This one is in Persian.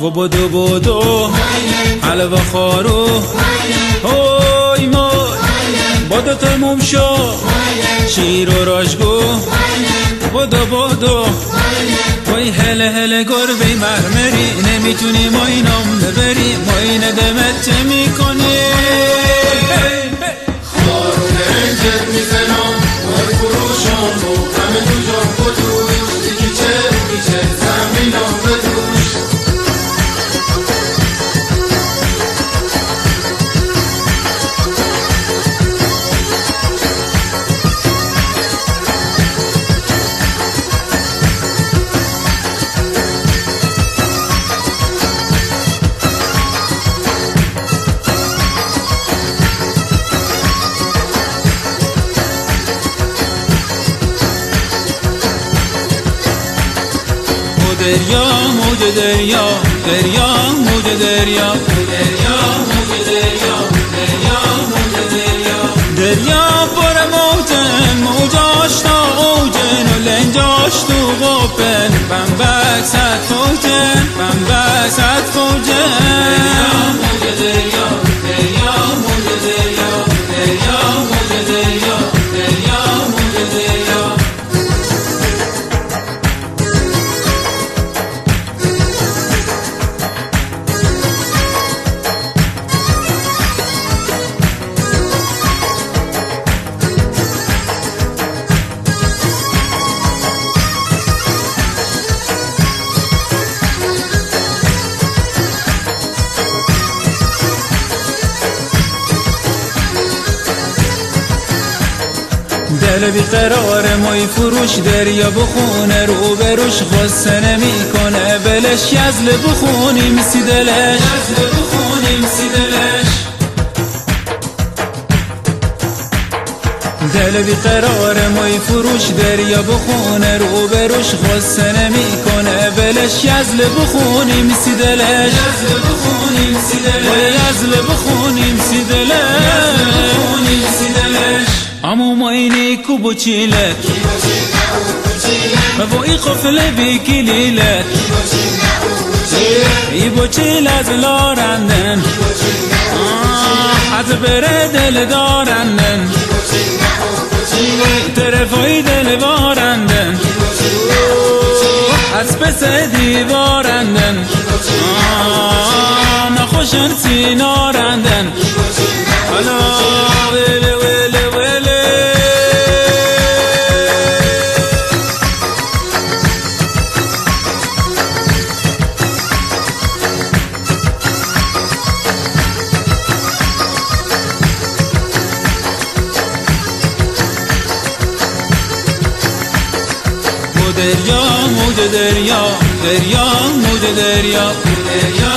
بدو بدو حلوه خارو هوی ما بدو تموم شو شیر و راجگو بدو بدو وای هله هله گربه مرمری نمیتونی ما اینام ببری ما این دمت چه میکنی خارون رنجت میزنم وای فروشم و همه دو جا خودوش دیگه چه زمینم بدوش دریا موج دریا دریا موج دریا دریا موج دریا دریا موج دریا دریا پر موجن موجاش تا اوجن و لنجاش تو قپن بمبک صد فوجن بمبک صد فوجن دریا موج دریا دریا موج دریا دریا موج دریا دریا موج دریا دل بیقرار مای فروش دریا بخونه رو بروش غصه نمیکنه بلش یزل بخونیم سی دلش یزل بخونیم سی دلش دل بیقرار مای فروش دریا بخونه رو بروش غصه نمیکنه بلش یزل بخونیم سی دلش یزل بخونیم سی دلش یزل بخونیم سی دلش یزل بخونیم سی دلش امو ماینی کوبو چیلت وای قفله بیکلیلت ای بو چیل از لارندن از بره دل دارندن طرفای دل بارندن از پس دیوارندن نخوشن سینارندن حالا ویله ویله ویله دریا موج دریا دریا موج دریا دریا